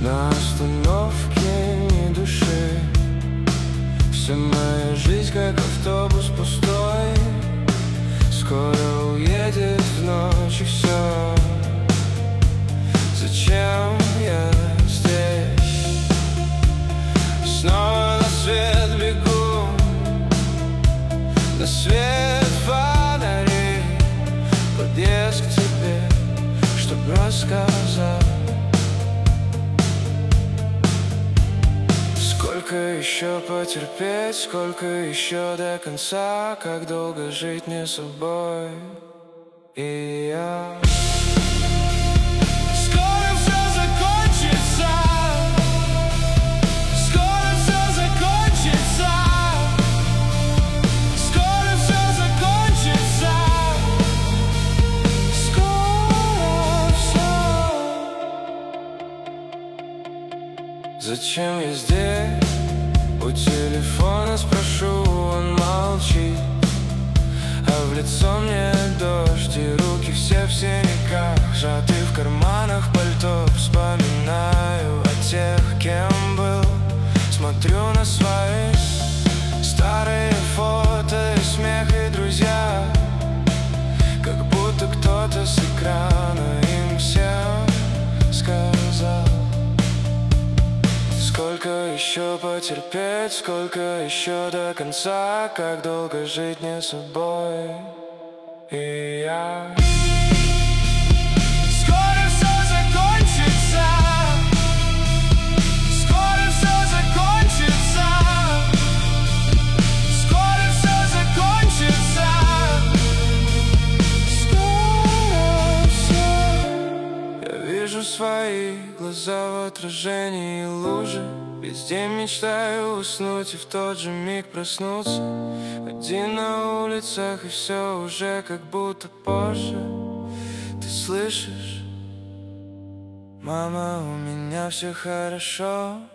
На остановке ни души. Вся моя жизнь как автобус пустой, скоро уедет в ночь и все. Зачем я здесь? Снова на свет бегу, на свет фонарей. Подъезд к тебе, чтоб рассказать. Сколько еще потерпеть, сколько еще до конца, как долго жить не собой и я. Скоро все закончится, скоро все закончится, скоро все закончится, скоро все. Зачем я здесь? У телефона спрошу, он молчит, а в лицо мне дождь, и руки все в синяках, сжаты в карманах пальто. Вспоминаю о тех, кем был, смотрю на свои старые фото и смех, и друзья, как будто кто-то с экрана им всем сказал. Сколько еще потерпеть, сколько еще до конца, как долго жить не собой и я. Скоро все закончится, скоро все закончится, скоро все закончится, скоро все. Я вижу свои глаза в отражении лужи. Весь день мечтаю уснуть и в тот же миг проснуться. Один на улицах, и все уже как будто позже. Ты слышишь? Мама, у меня все хорошо.